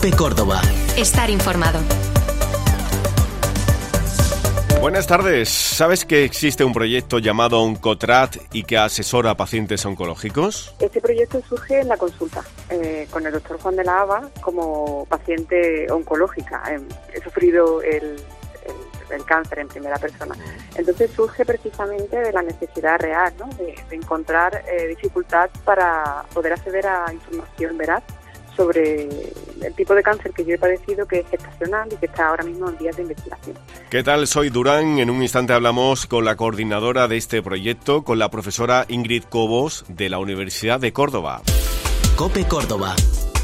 COPE Córdoba. Estar informado. Buenas tardes. ¿Sabes que existe un proyecto llamado Oncotrat y que asesora a pacientes oncológicos? Este proyecto surge en la consulta con el doctor Juan de la Haba como paciente oncológica. He sufrido el cáncer en primera persona. Entonces surge precisamente de la necesidad real, ¿no? de encontrar dificultad para poder acceder a información veraz sobre el tipo de cáncer que yo he padecido, que es gestacional y que está ahora mismo en vías de investigación. ¿Qué tal? Soy Durán. En un instante hablamos con la coordinadora de este proyecto, con la profesora Ingrid Cobos de la Universidad de Córdoba. COPE Córdoba.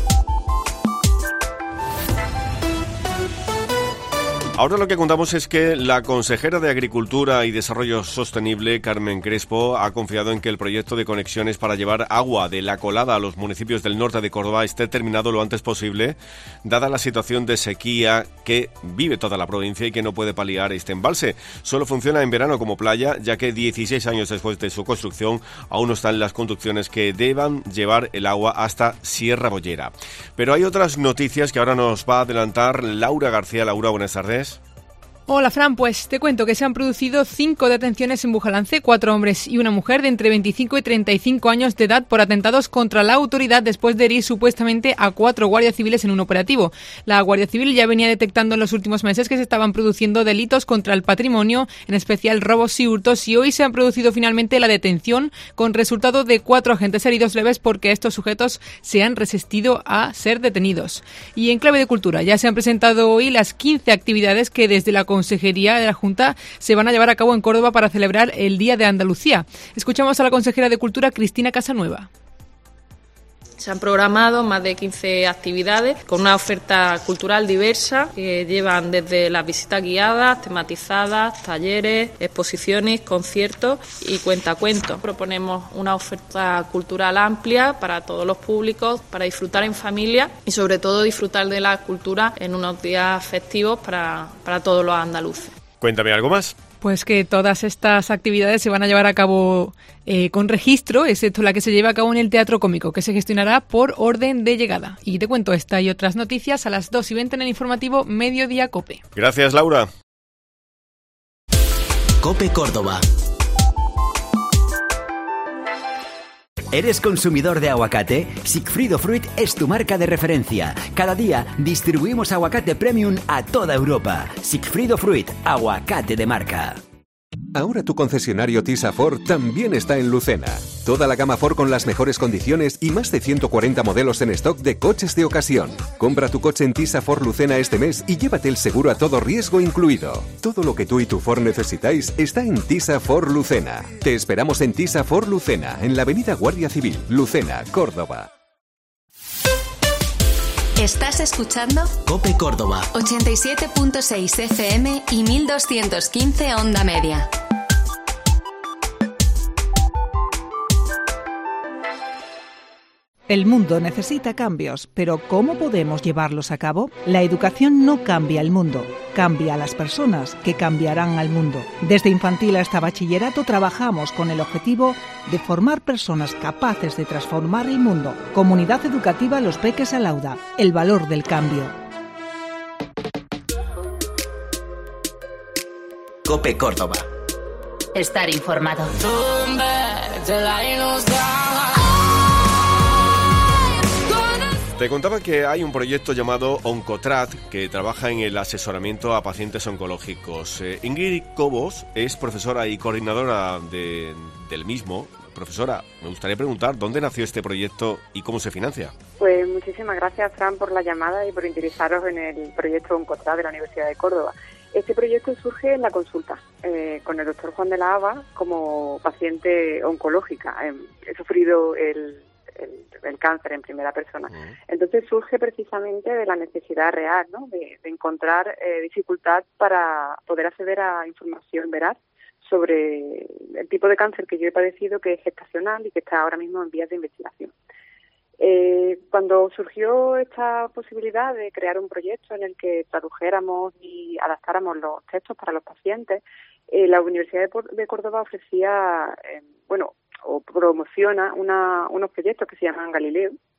Ahora lo que contamos es que la consejera de Agricultura y Desarrollo Sostenible, Carmen Crespo, ha confiado en que el proyecto de conexiones para llevar agua de La Colada a los municipios del norte de Córdoba esté terminado lo antes posible, dada la situación de sequía que vive toda la provincia y que no puede paliar este embalse. Solo funciona en verano como playa, ya que 16 años después de su construcción aún no están las conducciones que deban llevar el agua hasta Sierra Bollera. Pero hay otras noticias que ahora nos va a adelantar Laura García. Laura, buenas tardes. Hola Fran, pues te cuento que se han producido 5 detenciones en Bujalance, 4 hombres y una mujer de entre 25 y 35 años de edad por atentados contra la autoridad después de herir supuestamente a 4 guardias civiles en un operativo. La Guardia Civil ya venía detectando en los últimos meses que se estaban produciendo delitos contra el patrimonio, en especial robos y hurtos, y hoy se han producido finalmente la detención con resultado de 4 agentes heridos leves porque estos sujetos se han resistido a ser detenidos. Y en clave de cultura, ya se han presentado hoy las 15 actividades que desde la Consejería de la Junta se van a llevar a cabo en Córdoba para celebrar el Día de Andalucía. Escuchamos a la consejera de Cultura, Cristina Casanueva. Se han programado más de 15 actividades con una oferta cultural diversa que llevan desde las visitas guiadas, tematizadas, talleres, exposiciones, conciertos y cuentacuentos. Proponemos una oferta cultural amplia para todos los públicos, para disfrutar en familia y sobre todo disfrutar de la cultura en unos días festivos para todos los andaluces. Cuéntame algo más. Pues que todas estas actividades se van a llevar a cabo con registro, excepto la que se lleva a cabo en el Teatro Cómico, que se gestionará por orden de llegada. Y te cuento esta y otras noticias a las 2:20 en el informativo Mediodía COPE. Gracias, Laura. COPE Córdoba. ¿Eres consumidor de aguacate? Sigfrido Fruit es tu marca de referencia. Cada día distribuimos aguacate premium a toda Europa. Sigfrido Fruit, aguacate de marca. Ahora tu concesionario Tisa Ford también está en Lucena. Toda la gama Ford con las mejores condiciones y más de 140 modelos en stock de coches de ocasión. Compra tu coche en Tisa Ford Lucena este mes y llévate el seguro a todo riesgo incluido. Todo lo que tú y tu Ford necesitáis está en Tisa Ford Lucena. Te esperamos en Tisa Ford Lucena, en la avenida Guardia Civil, Lucena, Córdoba. Estás escuchando COPE Córdoba, 87.6 FM y 1215 onda media. El mundo necesita cambios, pero ¿cómo podemos llevarlos a cabo? La educación no cambia el mundo, cambia a las personas que cambiarán al mundo. Desde infantil hasta bachillerato trabajamos con el objetivo de formar personas capaces de transformar el mundo. Comunidad Educativa Los Peques Alauda, el valor del cambio. COPE Córdoba. Estar informado. Te contaba que hay un proyecto llamado Oncotrat que trabaja en el asesoramiento a pacientes oncológicos. Ingrid Cobos es profesora y coordinadora del mismo. Profesora, me gustaría preguntar dónde nació este proyecto y cómo se financia. Pues muchísimas gracias, Fran, por la llamada y por interesaros en el proyecto Oncotrat de la Universidad de Córdoba. Este proyecto surge en la consulta con el doctor Juan de la Haba como paciente oncológica. He sufrido el cáncer en primera persona. Entonces surge precisamente de la necesidad real, ¿no? de encontrar dificultad para poder acceder a información veraz sobre el tipo de cáncer que yo he padecido, que es gestacional y que está ahora mismo en vías de investigación. Cuando surgió esta posibilidad de crear un proyecto en el que tradujéramos y adaptáramos los textos para los pacientes, la Universidad de Córdoba ofrecía, o promociona unos proyectos que se llaman Galileo,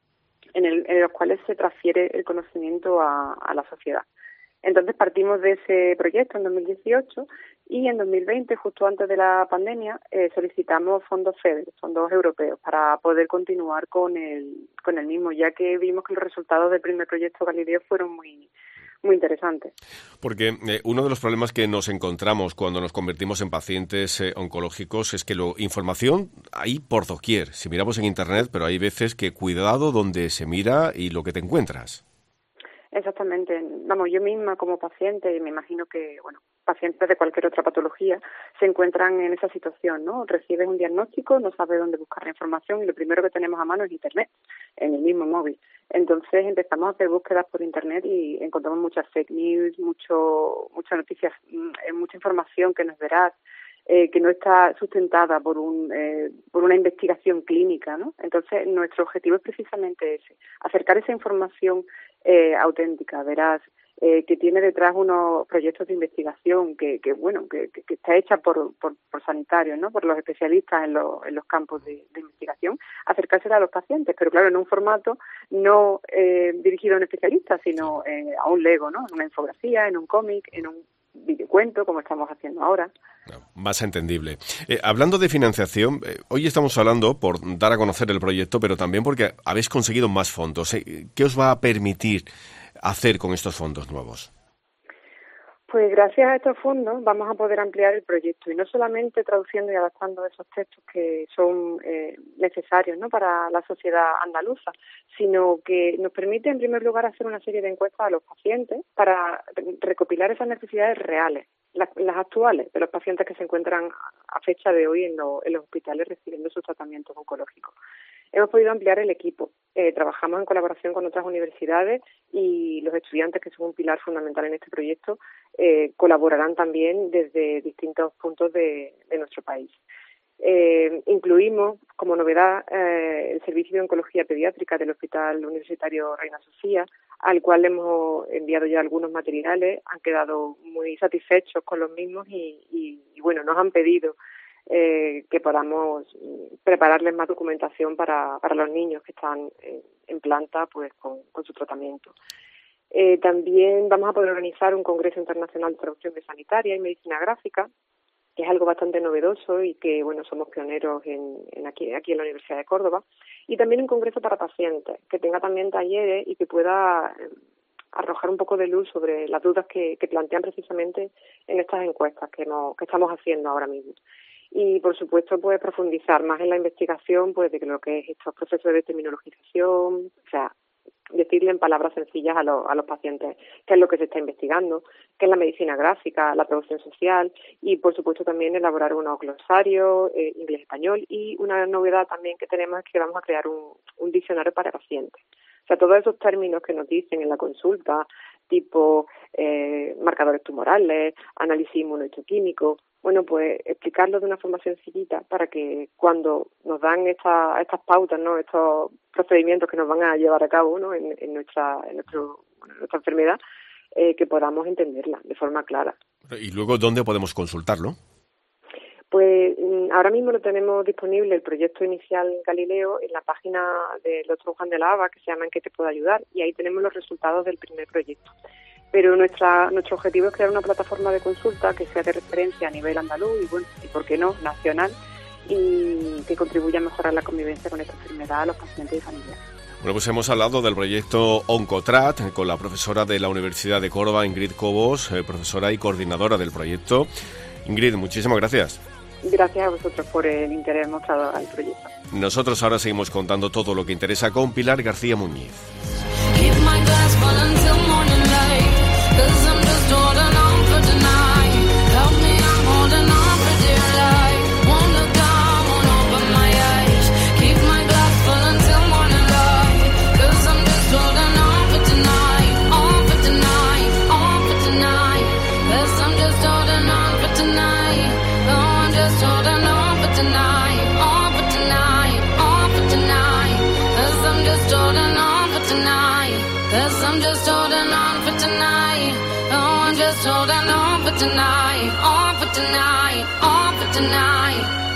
en los cuales se transfiere el conocimiento a la sociedad. Entonces partimos de ese proyecto en 2018 y en 2020, justo antes de la pandemia, solicitamos fondos FEDER, fondos europeos, para poder continuar con el mismo, ya que vimos que los resultados del primer proyecto Galileo fueron muy interesantes. Porque uno de los problemas que nos encontramos cuando nos convertimos en pacientes oncológicos es que la información hay por doquier. Si miramos en Internet, pero hay veces que cuidado donde se mira y lo que te encuentras. Exactamente. Vamos, yo misma como paciente, y me imagino que, pacientes de cualquier otra patología se encuentran en esa situación, ¿no? Recibes un diagnóstico, no sabes dónde buscar la información y lo primero que tenemos a mano es Internet, en el mismo móvil. Entonces empezamos a hacer búsquedas por Internet y encontramos muchas fake news, muchas noticias, mucha información que no es veraz, que no está sustentada por una investigación clínica, ¿no? Entonces nuestro objetivo es precisamente ese, acercar esa información auténtica, veraz, que tiene detrás unos proyectos de investigación que está hecha por sanitarios, ¿no? Por los especialistas en los campos de investigación, acercársela a los pacientes, pero claro, en un formato no dirigido a un especialista, sino a un Lego, ¿no? En una infografía, en un cómic, en un videocuento, como estamos haciendo ahora. Más entendible. Hablando de financiación, hoy estamos hablando por dar a conocer el proyecto, pero también porque habéis conseguido más fondos. ¿Qué os va a permitir hacer con estos fondos nuevos? Pues gracias a estos fondos vamos a poder ampliar el proyecto y no solamente traduciendo y adaptando esos textos que son necesarios, ¿no? Para la sociedad andaluza, sino que nos permite en primer lugar hacer una serie de encuestas a los pacientes para recopilar esas necesidades reales, las actuales de los pacientes que se encuentran a fecha de hoy en los hospitales recibiendo sus tratamientos oncológicos. Hemos podido ampliar el equipo. Trabajamos en colaboración con otras universidades y los estudiantes, que son un pilar fundamental en este proyecto, colaborarán también desde distintos puntos de nuestro país. Incluimos como novedad el servicio de oncología pediátrica del Hospital Universitario Reina Sofía, al cual hemos enviado ya algunos materiales, han quedado muy satisfechos con los mismos y nos han pedido que podamos prepararles más documentación para los niños que están en planta pues con su tratamiento. También vamos a poder organizar un congreso internacional de traducción de sanitaria y medicina gráfica, que es algo bastante novedoso y que somos pioneros aquí en la Universidad de Córdoba, y también un congreso para pacientes que tenga también talleres y que pueda arrojar un poco de luz sobre las dudas que plantean precisamente en estas encuestas que estamos haciendo ahora mismo. Y, por supuesto, pues profundizar más en la investigación pues de lo que es estos procesos de terminologización, o sea, decirle en palabras sencillas a los pacientes qué es lo que se está investigando, qué es la medicina gráfica, la traducción social y, por supuesto, también elaborar unos glosarios inglés-español y una novedad también que tenemos es que vamos a crear un diccionario para pacientes. O sea, todos esos términos que nos dicen en la consulta, tipo marcadores tumorales, análisis inmunohistoquímico, pues explicarlo de una forma sencillita para que cuando nos dan estas pautas, ¿no? Estos procedimientos que nos van a llevar a cabo, ¿no? en nuestra enfermedad, que podamos entenderla de forma clara. ¿Y luego dónde podemos consultarlo? Pues ahora mismo lo tenemos disponible, el proyecto inicial Galileo, en la página del Dr. Juan de la Hava, que se llama ¿En qué te puedo ayudar? Y ahí tenemos los resultados del primer proyecto. Pero nuestro objetivo es crear una plataforma de consulta que sea de referencia a nivel andaluz y por qué no, nacional, y que contribuya a mejorar la convivencia con esta enfermedad a los pacientes y familiares. Bueno, pues hemos hablado del proyecto OncoTrat con la profesora de la Universidad de Córdoba, Ingrid Cobos, profesora y coordinadora del proyecto. Ingrid, muchísimas gracias. Gracias a vosotros por el interés mostrado al proyecto. Nosotros ahora seguimos contando todo lo que interesa con Pilar García Muñiz. Holding on for tonight, on for tonight, on for tonight.